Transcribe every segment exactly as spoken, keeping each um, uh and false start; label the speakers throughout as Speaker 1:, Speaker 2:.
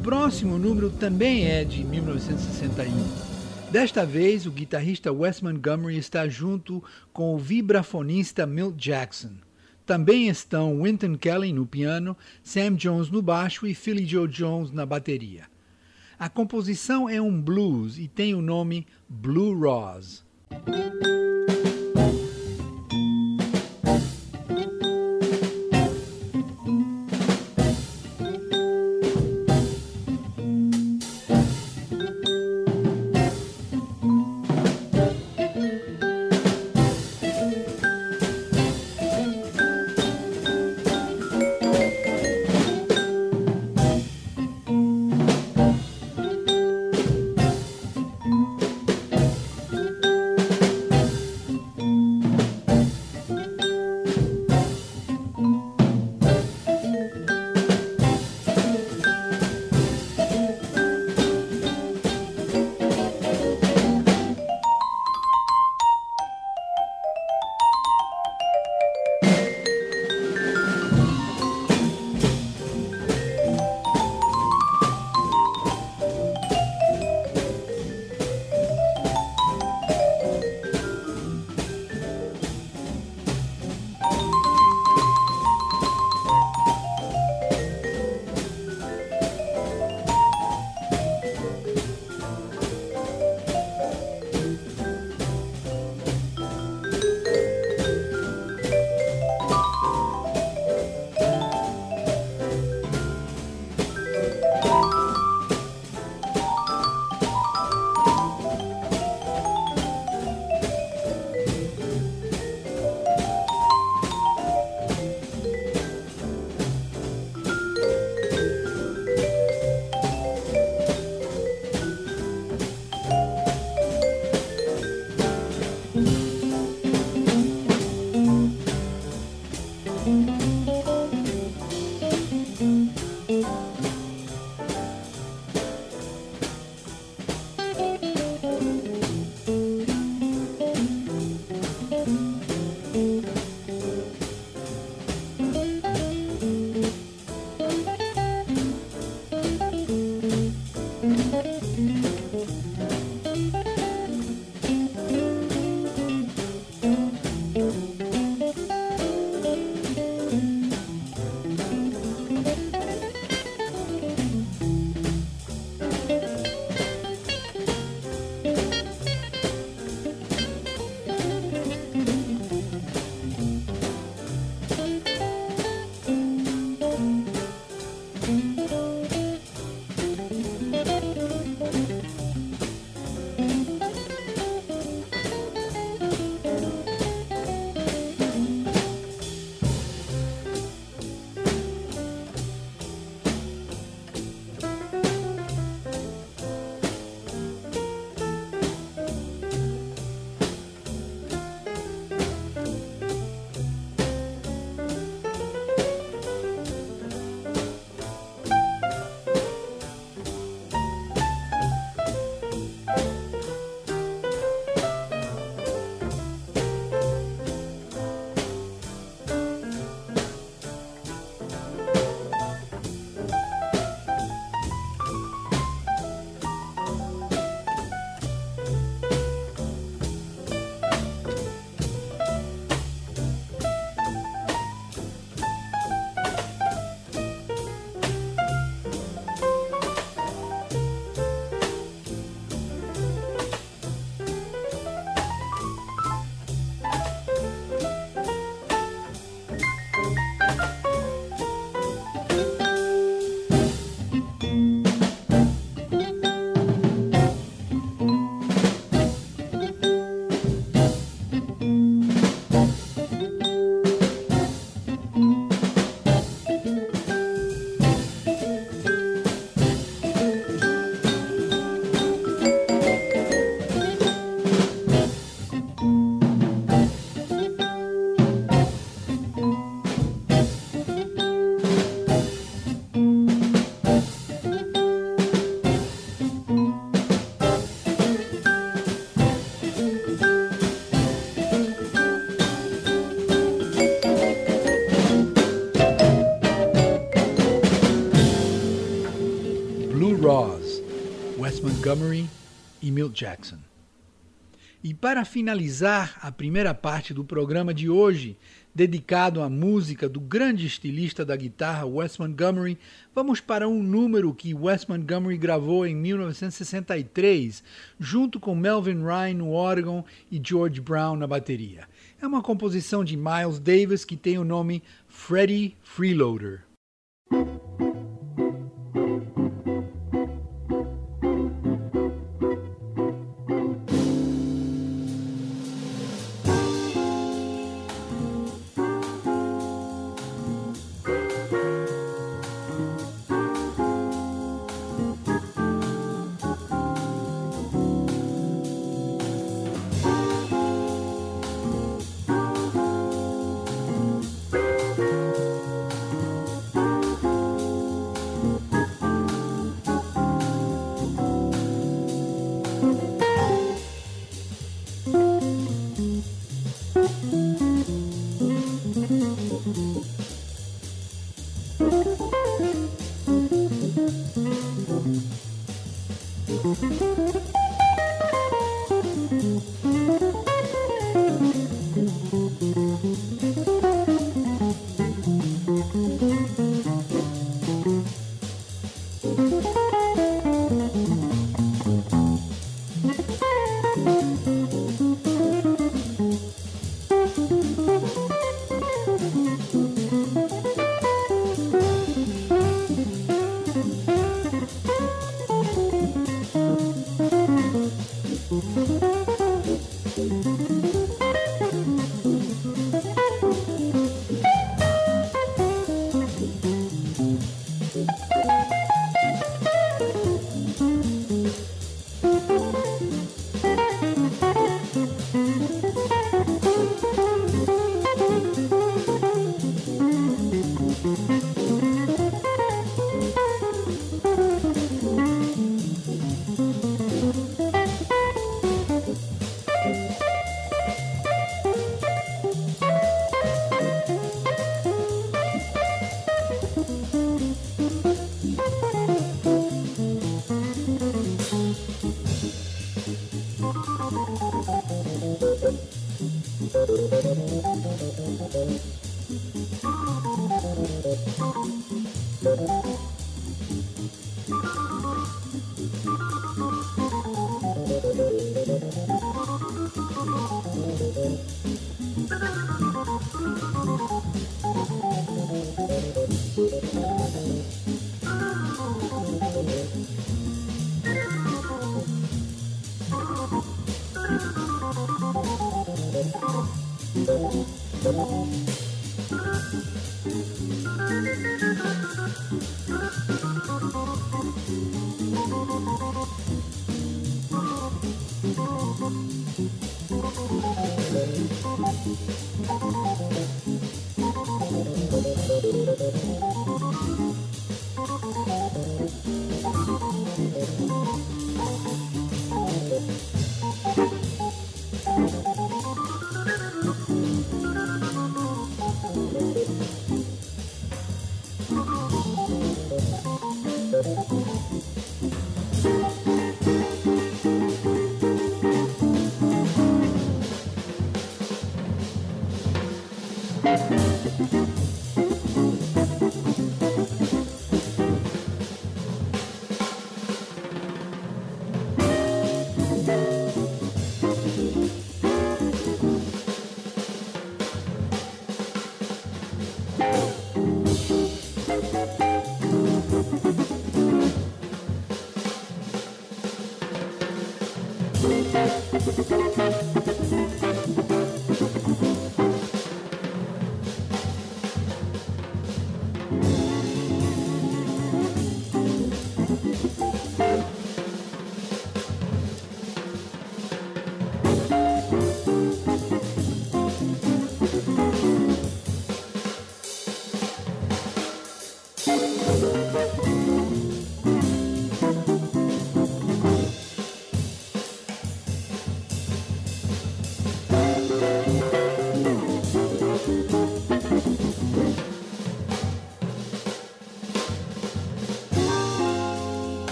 Speaker 1: próximo número também é de mil novecentos e sessenta e um. Desta vez, o guitarrista Wes Montgomery está junto com o vibrafonista Milt Jackson. Também estão Wynton Kelly no piano, Sam Jones no baixo e Philly Joe Jones na bateria. A composição é um blues e tem o nome Blue Rose. Ross, Wes Montgomery e Milt Jackson. E para finalizar a primeira parte do programa de hoje, dedicado à música do grande estilista da guitarra Wes Montgomery, vamos para um número que Wes Montgomery gravou em mil novecentos e sessenta e três, junto com Melvin Ryan no órgão e George Brown na bateria. É uma composição de Miles Davis que tem o nome Freddie Freeloader.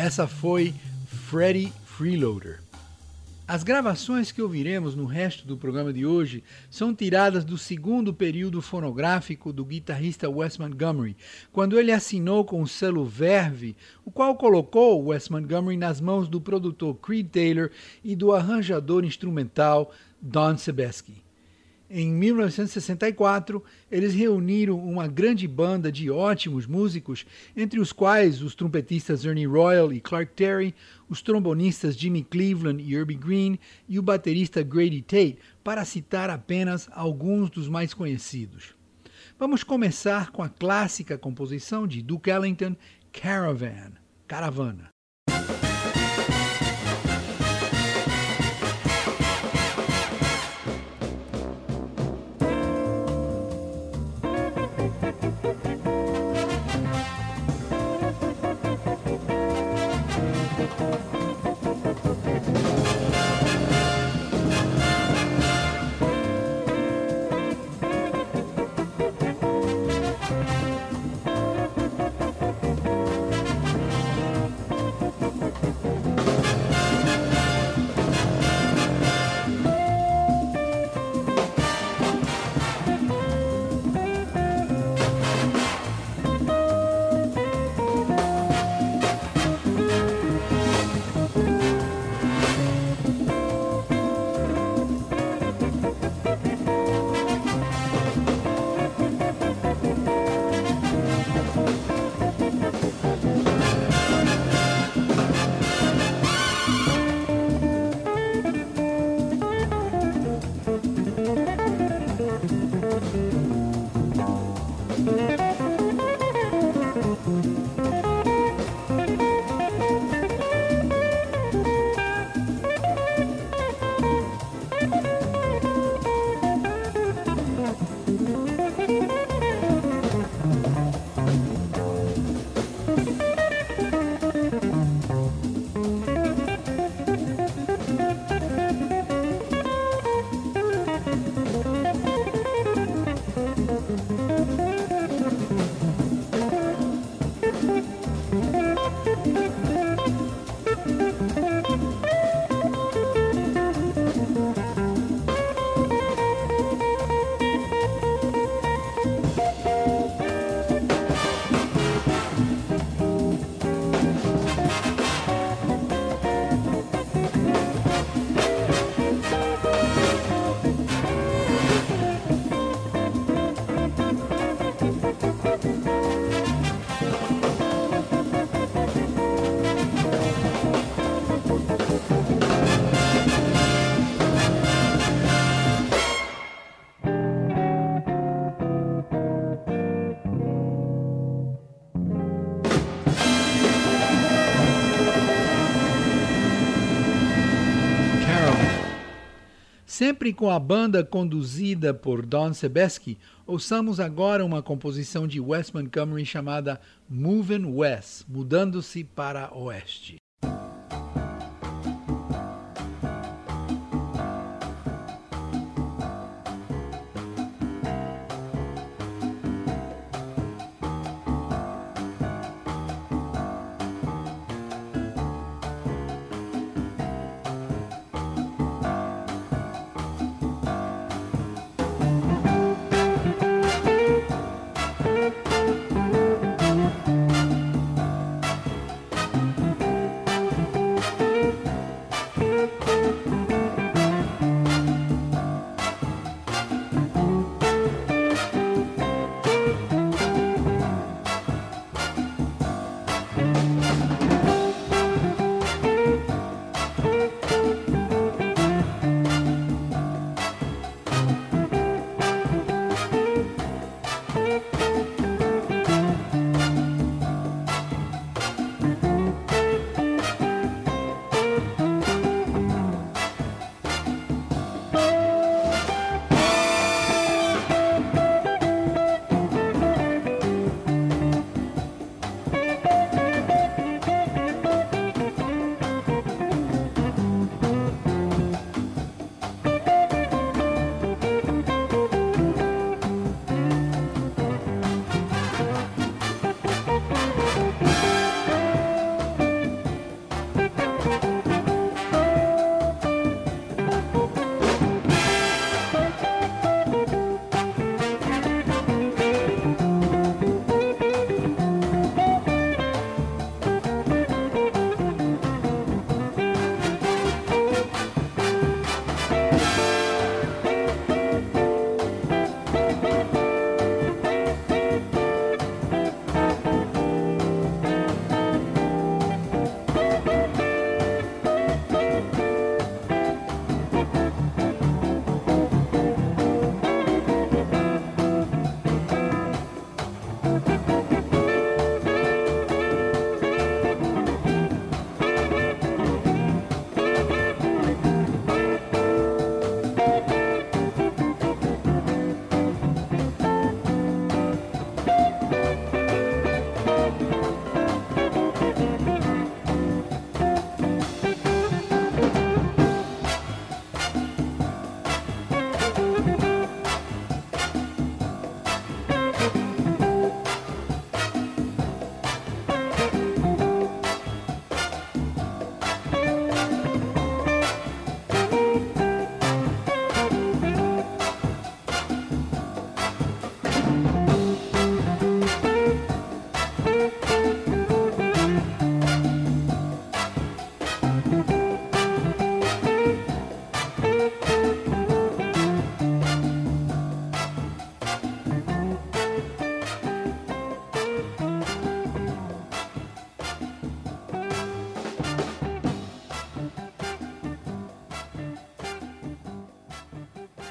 Speaker 1: essa foi Freddie Freeloader. As gravações que ouviremos no resto do programa de hoje são tiradas do segundo período fonográfico do guitarrista Wes Montgomery, quando ele assinou com o selo Verve, o qual colocou Wes Montgomery nas mãos do produtor Creed Taylor e do arranjador instrumental Don Sebesky. Em mil novecentos e sessenta e quatro, eles reuniram uma grande banda de ótimos músicos, entre os quais os trompetistas Ernie Royal e Clark Terry, os trombonistas Jimmy Cleveland e Herbie Green e o baterista Grady Tate, para citar apenas alguns dos mais conhecidos. Vamos começar com a clássica composição de Duke Ellington, Caravan, Caravana. Sempre com a banda conduzida por Don Sebesky, ouçamos agora uma composição de Wes Montgomery chamada Movin' West, mudando-se para oeste.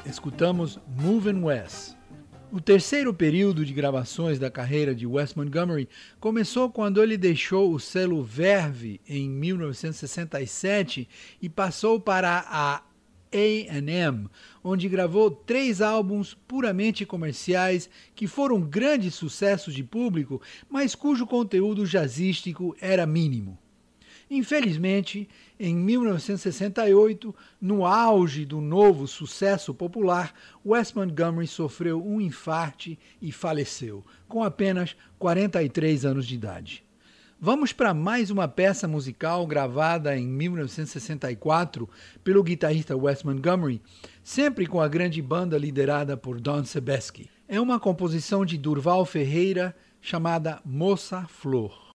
Speaker 1: escutamos Movin' West. O terceiro período de gravações da carreira de Wes Montgomery começou quando ele deixou o selo Verve em mil novecentos e sessenta e sete e passou para a A and M, onde gravou três álbuns puramente comerciais que foram grandes sucessos de público, mas cujo conteúdo jazzístico era mínimo. Infelizmente, em mil novecentos e sessenta e oito, no auge do novo sucesso popular, Wes Montgomery sofreu um infarte e faleceu, com apenas quarenta e três anos de idade. Vamos para mais uma peça musical gravada em mil novecentos e sessenta e quatro pelo guitarrista Wes Montgomery, sempre com a grande banda liderada por Don Sebesky. É uma composição de Durval Ferreira chamada Moça Flor.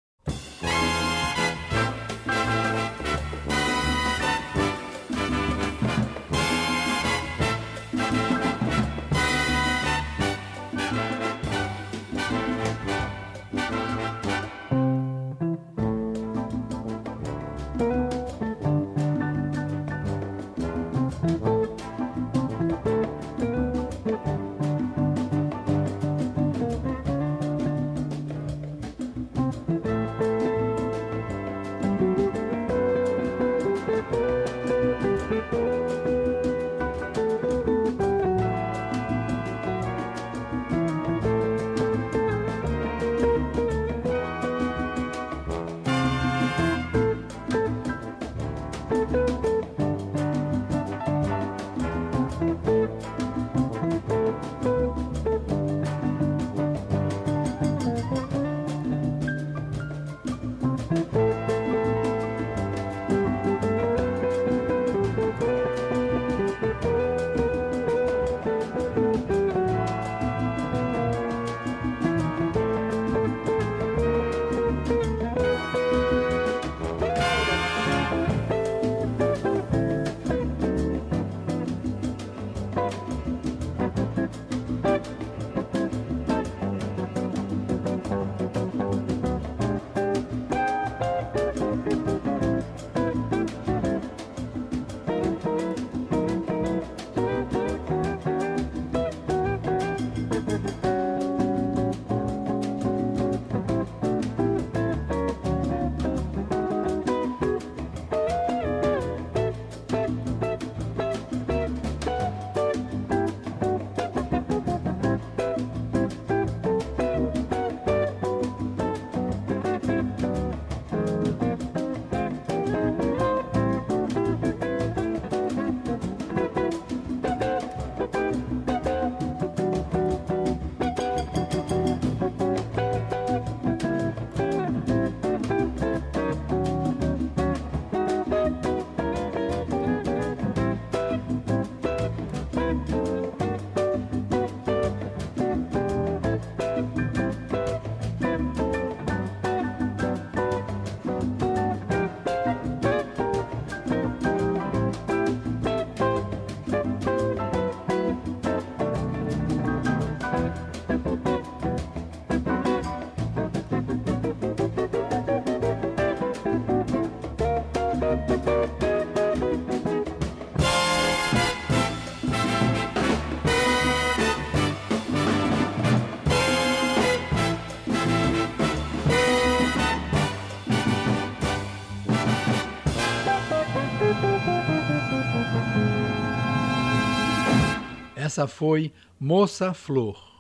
Speaker 1: Essa foi Moça Flor.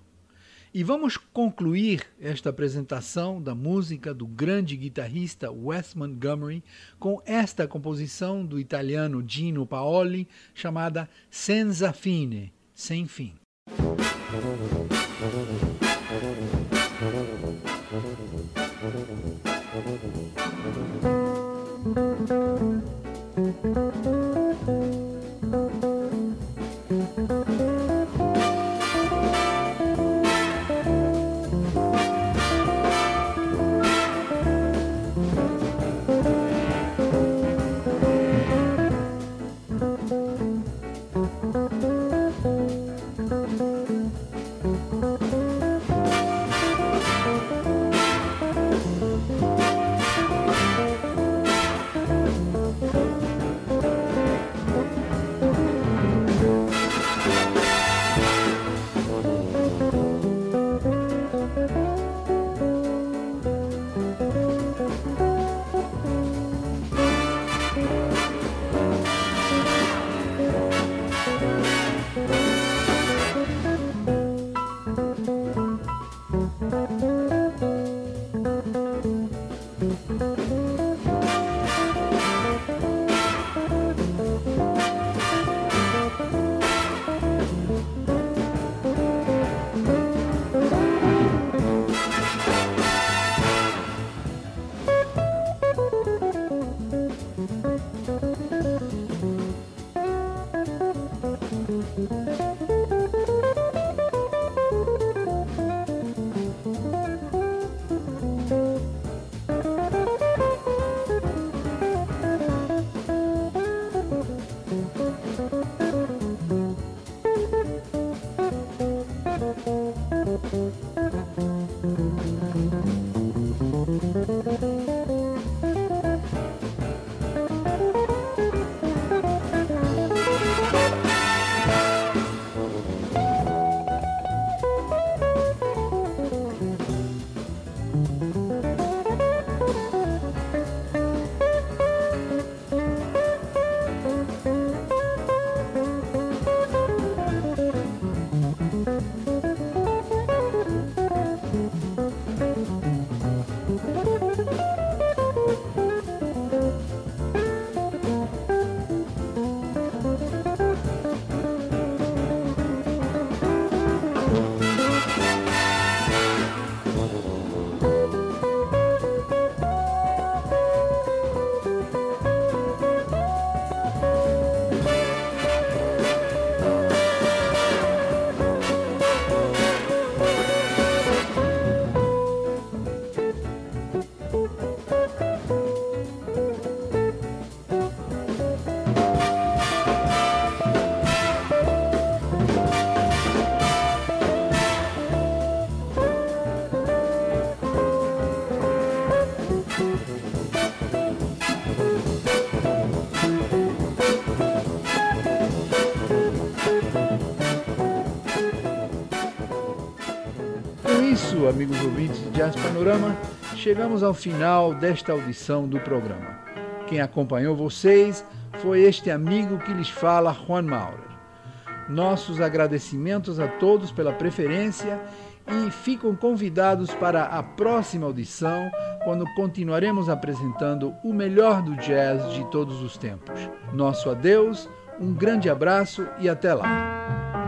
Speaker 1: E vamos concluir esta apresentação da música do grande guitarrista Wes Montgomery com esta composição do italiano Gino Paoli chamada Senza Fine, Sem Fim. isso, amigos ouvintes de Jazz Panorama, chegamos ao final desta audição do programa. Quem acompanhou vocês foi este amigo que lhes fala, Juan Maurer. Nossos agradecimentos a todos pela preferência e ficam convidados para a próxima audição, quando continuaremos apresentando o melhor do jazz de todos os tempos. Nosso adeus, um grande abraço e até lá.